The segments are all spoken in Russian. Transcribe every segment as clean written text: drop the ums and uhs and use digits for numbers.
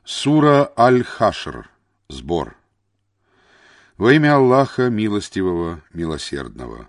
Сура Аль-Хашр. Сбор. Во имя Аллаха Милостивого, Милосердного.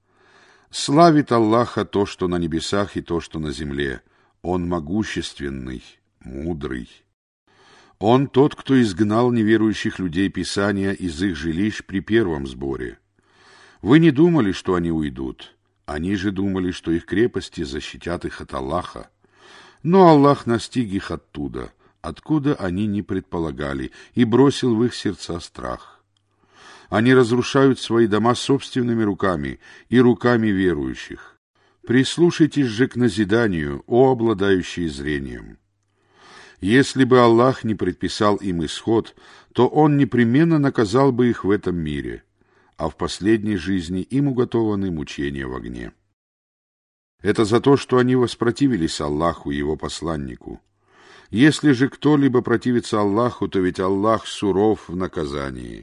Славит Аллаха то, что на небесах, и то, что на земле. Он могущественный, мудрый. Он тот, кто изгнал неверующих людей Писания из их жилищ при первом сборе. Вы не думали, что они уйдут. Они же думали, что их крепости защитят их от Аллаха. Но Аллах настиг их оттуда, откуда они не предполагали, и бросил в их сердца страх. Они разрушают свои дома собственными руками и руками верующих. Прислушайтесь же к назиданию, о обладающие зрением. Если бы Аллах не предписал им исход, то Он непременно наказал бы их в этом мире, а в последней жизни им уготованы мучения в огне. Это за то, что они воспротивились Аллаху и Его посланнику. Если же кто-либо противится Аллаху, то ведь Аллах суров в наказании.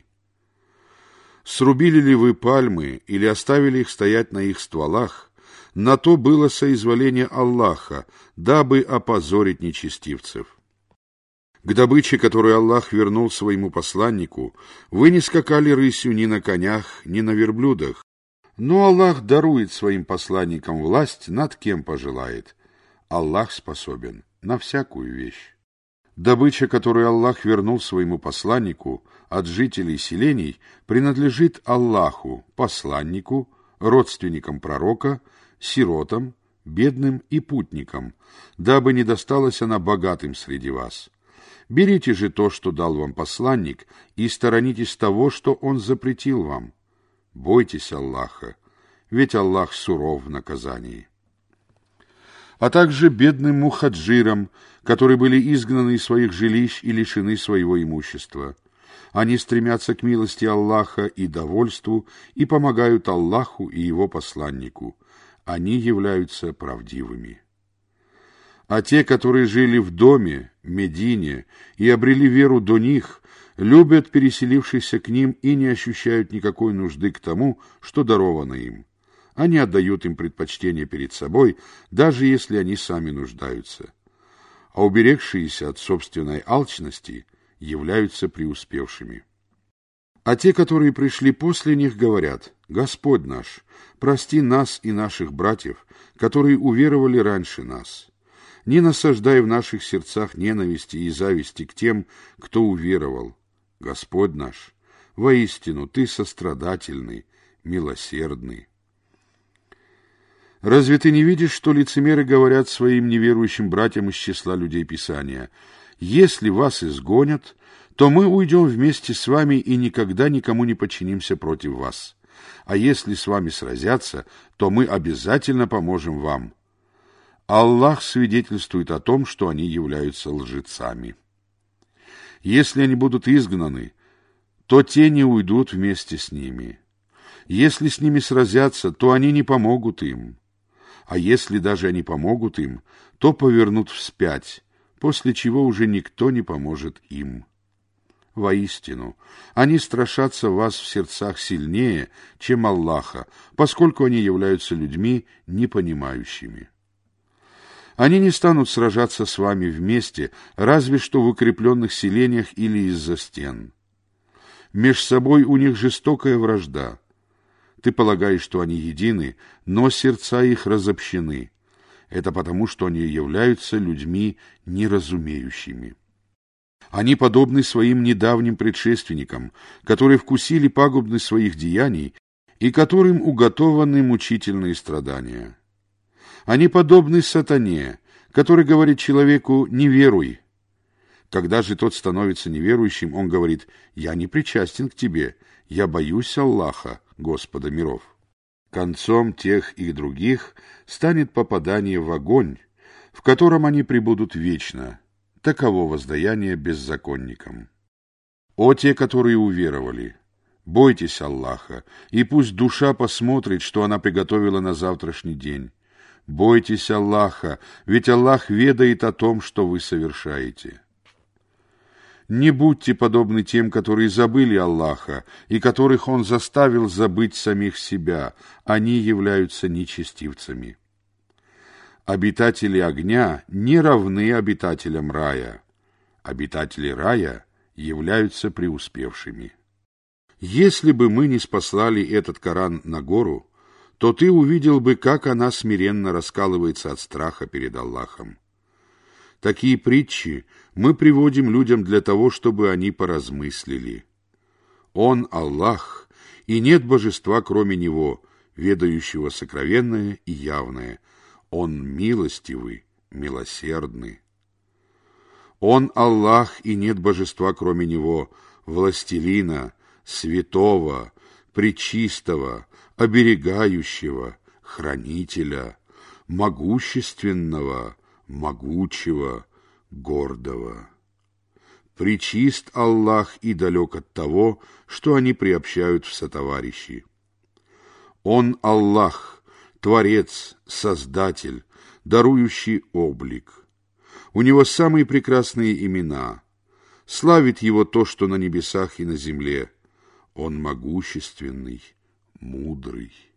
Срубили ли вы пальмы или оставили их стоять на их стволах, на то было соизволение Аллаха, дабы опозорить нечестивцев. К добыче, которую Аллах вернул своему посланнику, вы не скакали рысью ни на конях, ни на верблюдах, но Аллах дарует своим посланникам власть над кем пожелает. Аллах способен на всякую вещь. Добыча, которую Аллах вернул своему посланнику от жителей селений, принадлежит Аллаху, посланнику, родственникам пророка, сиротам, бедным и путникам, дабы не досталась она богатым среди вас. Берите же то, что дал вам посланник, и сторонитесь того, что он запретил вам. Бойтесь Аллаха, ведь Аллах суров в наказании. А также бедным мухаджирам, которые были изгнаны из своих жилищ и лишены своего имущества. Они стремятся к милости Аллаха и довольству и помогают Аллаху и Его посланнику. Они являются правдивыми. А те, которые жили в доме, Медине, и обрели веру до них, любят переселившихся к ним и не ощущают никакой нужды к тому, что даровано им. Они отдают им предпочтение перед собой, даже если они сами нуждаются. А уберегшиеся от собственной алчности являются преуспевшими. А те, которые пришли после них, говорят: «Господь наш, прости нас и наших братьев, которые уверовали раньше нас. Не насаждай в наших сердцах ненависти и зависти к тем, кто уверовал. Господь наш, воистину Ты сострадательный, милосердный». Разве ты не видишь, что лицемеры говорят своим неверующим братьям из числа людей Писания: «Если вас изгонят, то мы уйдем вместе с вами и никогда никому не подчинимся против вас. А если с вами сразятся, то мы обязательно поможем вам». Аллах свидетельствует о том, что они являются лжецами. Если они будут изгнаны, то те не уйдут вместе с ними. Если с ними сразятся, то они не помогут им. А если даже они помогут им, то повернут вспять, после чего уже никто не поможет им. Воистину, они страшатся вас в сердцах сильнее, чем Аллаха, поскольку они являются людьми непонимающими. Они не станут сражаться с вами вместе, разве что в укрепленных селениях или из-за стен. Меж собой у них жестокая вражда. Ты полагаешь, что они едины, но сердца их разобщены. Это потому, что они являются людьми неразумеющими. Они подобны своим недавним предшественникам, которые вкусили пагубность своих деяний и которым уготованы мучительные страдания. Они подобны сатане, который говорит человеку: «Не веруй». Когда же тот становится неверующим, он говорит: «Я не причастен к тебе, я боюсь Аллаха, Господа миров». Концом тех и других станет попадание в огонь, в котором они пребудут вечно. Таково воздаяние беззаконникам. О те, которые уверовали! Бойтесь Аллаха, и пусть душа посмотрит, что она приготовила на завтрашний день. Бойтесь Аллаха, ведь Аллах ведает о том, что вы совершаете. Не будьте подобны тем, которые забыли Аллаха, и которых Он заставил забыть самих себя. Они являются нечестивцами. Обитатели огня не равны обитателям рая. обитатели рая являются преуспевшими. Если бы мы не спаслали этот Коран на гору, то ты увидел бы, как она смиренно раскалывается от страха перед Аллахом. Такие притчи мы приводим людям для того, чтобы они поразмыслили. Он Аллах, и нет божества, кроме Него, ведающего сокровенное и явное. Он милостивый, милосердный. Он Аллах, и нет божества, кроме Него, властелина, святого, пречистого, оберегающего, хранителя, могущественного, могучего, гордого. Пречист Аллах и далек от того, что они приобщают в сотоварищи. Он Аллах, Творец, Создатель, дарующий облик. У Него самые прекрасные имена. Славит Его то, что на небесах и на земле. Он могущественный, мудрый.